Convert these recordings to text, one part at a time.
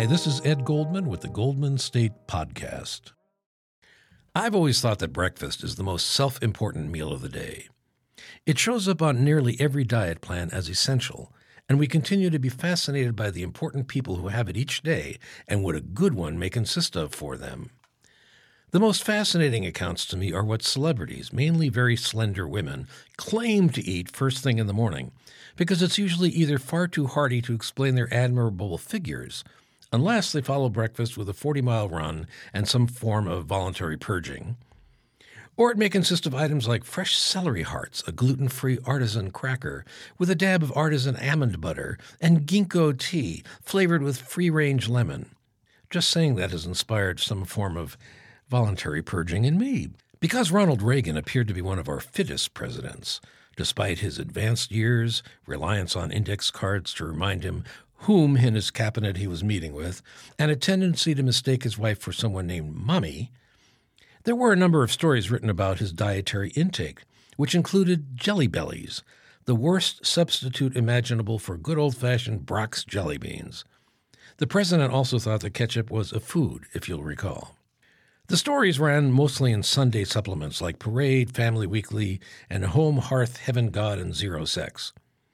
this is Ed Goldman with the Goldman State Podcast. I've always thought that breakfast is the most self-important meal of the day. It shows up on nearly every diet plan as essential, and we continue to be fascinated by the important people who have it each day and what a good one may consist of for them. The most fascinating accounts to me are what celebrities, mainly very slender women, claim to eat first thing in the morning, because it's usually either far too hearty to explain their admirable figures, unless they follow breakfast with a 40-mile run and some form of voluntary purging. Or it may consist of items like fresh celery hearts, a gluten-free artisan cracker with a dab of artisan almond butter, and ginkgo tea flavored with free-range lemon. Just saying that has inspired some form of voluntary purging in me. Because Ronald Reagan appeared to be one of our fittest presidents, despite his advanced years, reliance on index cards to remind him whom in his cabinet he was meeting with, and a tendency to mistake his wife for someone named Mommy, there were a number of stories written about his dietary intake, which included Jelly Bellies, the worst substitute imaginable for good old-fashioned Brock's jelly beans. The president also thought that ketchup was a food, if you'll recall. The stories ran mostly in Sunday supplements like Parade, Family Weekly, and Home, Hearth, Heaven, God, and Zero Sex.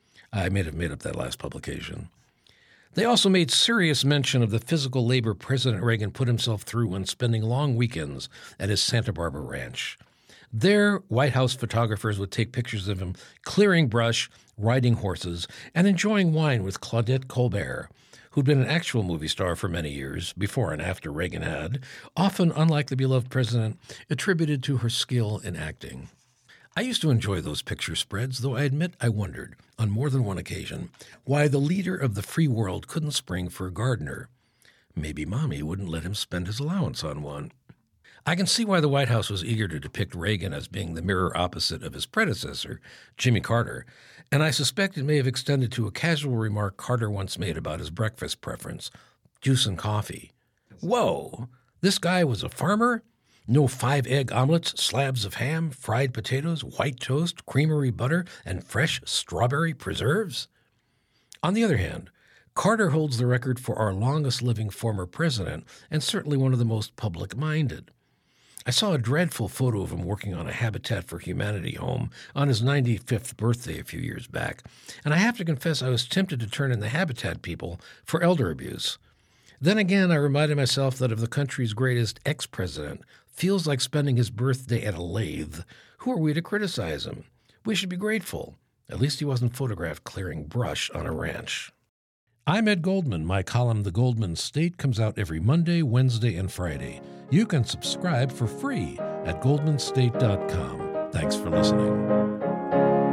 I may have made up that last publication. They also made serious mention of the physical labor President Reagan put himself through when spending long weekends at his Santa Barbara ranch. There, White House photographers would take pictures of him clearing brush, riding horses, and enjoying wine with Claudette Colbert, who'd been an actual movie star for many years, before and after Reagan had, often, unlike the beloved president, attributed to her skill in acting. I used to enjoy those picture spreads, though I admit I wondered, on more than one occasion, why the leader of the free world couldn't spring for a gardener. Maybe Mommy wouldn't let him spend his allowance on one. I can see why the White House was eager to depict Reagan as being the mirror opposite of his predecessor, Jimmy Carter, and I suspect it may have extended to a casual remark Carter once made about his breakfast preference, juice and coffee. Whoa, this guy was a farmer? No 5-egg omelets, slabs of ham, fried potatoes, white toast, creamery butter, and fresh strawberry preserves? On the other hand, Carter holds the record for our longest-living former president and certainly one of the most public-minded. I saw a dreadful photo of him working on a Habitat for Humanity home on his 95th birthday a few years back, and I have to confess I was tempted to turn in the Habitat people for elder abuse. Then again, I reminded myself that if the country's greatest ex-president feels like spending his birthday at a lathe, who are we to criticize him? We should be grateful. At least he wasn't photographed clearing brush on a ranch. I'm Ed Goldman. My column, The Goldman State, comes out every Monday, Wednesday, and Friday. You can subscribe for free at goldmanstate.com. Thanks for listening.